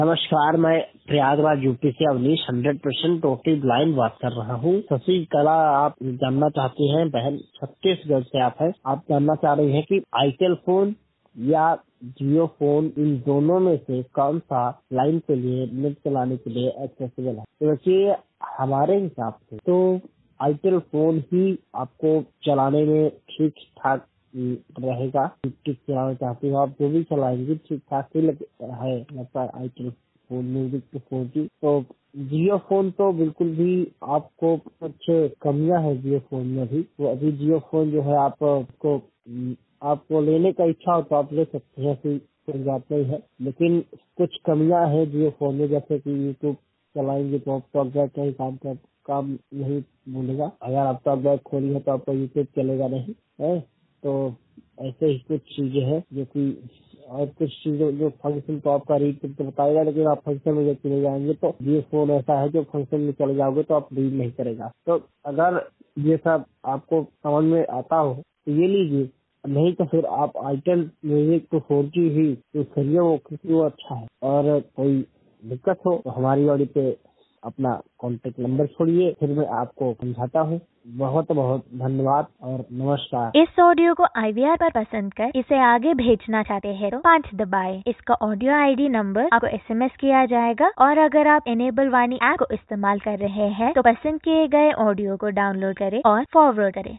नमस्कार, मैं प्रयागराज यूपी से अवनीश 100% टोटली ब्लाइंड बात कर रहा हूँ। शशिकला, आप जानना चाहती हैं, बहन छत्तीसगढ़ से आप जानना चाह रही हैं कि आईटेल फोन या जियो फोन, इन दोनों में से कौन सा लाइन के लिए, नेट चलाने के लिए एक्सेसिबल है। तो देखिए, हमारे हिसाब से तो आईटेल फोन ही आपको चलाने में ठीक ठाक रहेगा। ठीक चलाना चाहती हो आप, जो भी चलाएंगे ठीक ठाक ही है लगता है आईटेल फोन, म्यूजिक तो 4G। तो जियो फोन तो बिल्कुल भी आपको कुछ कमियां है जियो फोन में भी। तो अभी जियो फोन जो है आपको लेने का इच्छा हो तो आप ले सकते हैं, कोई बात नहीं है। लेकिन कुछ कमियां है जियो फोन में, जैसे कि यूट्यूब चलाएंगे तो आप टॉक बैक का ही काम नहीं बोलेगा। अगर आप टॉक बैक खोली है तो आपका यूट्यूब चलेगा नहीं है। तो ऐसे ही कुछ चीजें हैं जो कि, और कुछ चीजों जो फंक्शन तो आपका रीड तो बताएगा, लेकिन आप फंक्शन में जब चले जाएंगे तो ये फोन ऐसा है जो फंक्शन में चले जाओगे तो आप रीड नहीं करेगा। तो अगर ये सब आपको समझ में आता हो तो ये लीजिए, नहीं तो फिर आप आईटेल म्यूजिक तो 4G ही यूज करिए, वो क्योंकि वो अच्छा है। और कोई दिक्कत हो तो हमारी ऑडी पे अपना कॉन्टेक्ट नंबर छोड़िए, फिर मैं आपको समझाता हूँ। बहुत बहुत धन्यवाद और नमस्कार। इस ऑडियो को IVR पर पसंद कर इसे आगे भेजना चाहते हैं तो 5 दबाएं। इसका ऑडियो ID नंबर आपको SMS किया जाएगा। और अगर आप इनेबल वाणी ऐप को इस्तेमाल कर रहे हैं तो पसंद किए गए ऑडियो को डाउनलोड करें और फॉरवर्ड करें।